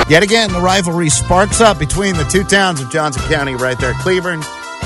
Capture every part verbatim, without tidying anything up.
Yet again, the rivalry sparks up between the two towns of Johnson County right there, Cleburne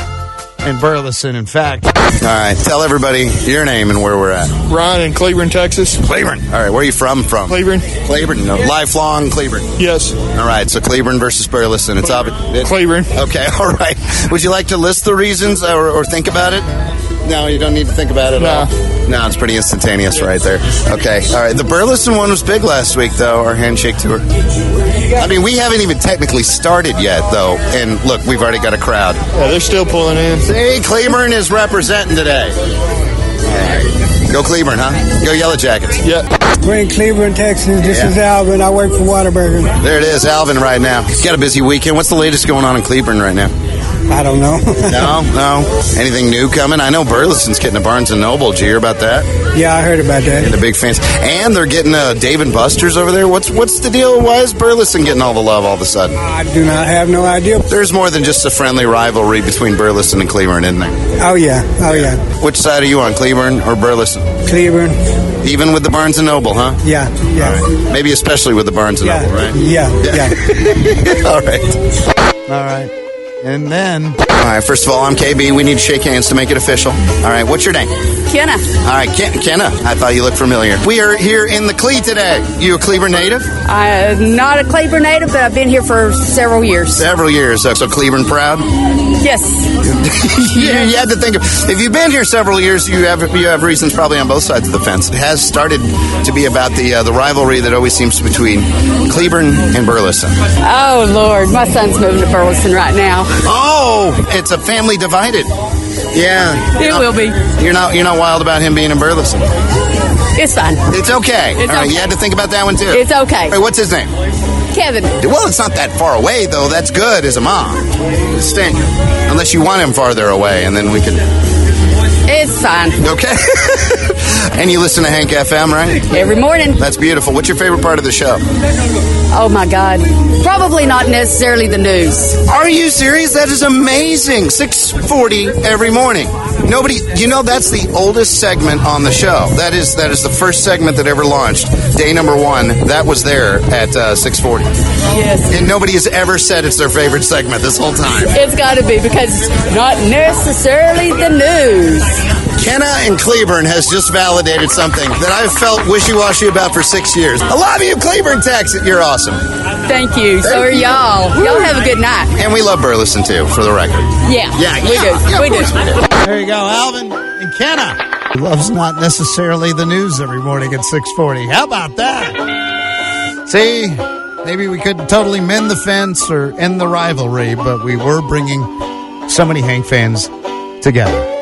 and Burleson, in fact. All right, tell everybody your name and where we're at. Ron in Cleburne, Texas. Cleburne. All right, where are you from? From Cleburne. Cleburne. No, lifelong Cleburne. Yes. All right, so Cleburne versus Burleson. It's obvious. Cleburne. Okay, all right. Would you like to list the reasons or, or think about it? No, you don't need to think about it at all. No, it's pretty instantaneous right there. Okay, all right. The Burleson one was big last week, though, our handshake tour. I mean, we haven't even technically started yet, though. And look, we've already got a crowd. Yeah, they're still pulling in. See, Cleburne is representing today. All right. Go Cleburne, huh? Go Yellow Jackets. Yeah. We're in Cleburne, Texas. This Yeah. is Alvin. I work for Whataburger. There it is, Alvin, right now. Got a busy weekend. What's the latest going on in Cleburne right now? I don't know. No, no. Anything new coming? I know Burleson's getting a Barnes and Noble. Did you hear about that? Yeah, I heard about that. The big fans, and they're getting uh, Dave and Buster's over there. What's what's the deal? Why is Burleson getting all the love all of a sudden? I do not have no idea. There's more than just a friendly rivalry between Burleson and Cleburne, isn't there? Oh, yeah. Oh, yeah. Which side are you on, Cleburne or Burleson? Cleburne. Even with the Barnes and Noble, huh? Yeah, yeah. Maybe especially with the Barnes and Yeah, Noble, right? yeah, yeah. All right. All right. And then... All right, first of all, I'm K B. We need to shake hands to make it official. All right, what's your name? Kenna. All right, Ken- Kenna. I thought you looked familiar. We are here in the Cle today. You a Cleburne native? I'm not a Cleburne native, but I've been here for several years. Several years. So, so Cleburne proud? Yes. you, you had to think of, if you've been here several years, you have you have reasons probably on both sides of the fence. It has started to be about the uh, the rivalry that always seems between Cleburne and Burleson. Oh, Lord. My son's moving to Burleson right now. Oh, it's a family divided. Yeah, It will be. You're not you're not wild about him being in Burleson. It's fine. It's okay. It's All right, okay. you had to think about that one too. It's okay. Hey, what's his name? Kevin. Well, it's not that far away though. That's good as a mom. Stay, unless you want him farther away, and then we can. It's fine. Okay. And you listen to Hank F M, right? Every morning. That's beautiful. What's your favorite part of the show? Oh, my God. Probably not necessarily the news. Are you serious? That is amazing. six forty every morning. Nobody, you know, that's the oldest segment on the show. That is that is the first segment that ever launched. Day number one, that was there at uh, six forty. Yes. And nobody has ever said it's their favorite segment this whole time. It's got to be because it's not necessarily the news. Kenna and Cleburne has just validated something that I've felt wishy-washy about for six years. I love you, Cleburne, Texas. You're awesome. Thank you. So are y'all. Y'all have a good night. And we love Burleson, too, for the record. Yeah. Yeah, We yeah, do. yeah, we of course do. we do. There you go, Alvin and Kenna. He loves not necessarily the news every morning at six forty. How about that? See, maybe we couldn't totally mend the fence or end the rivalry, but we were bringing so many Hank fans together.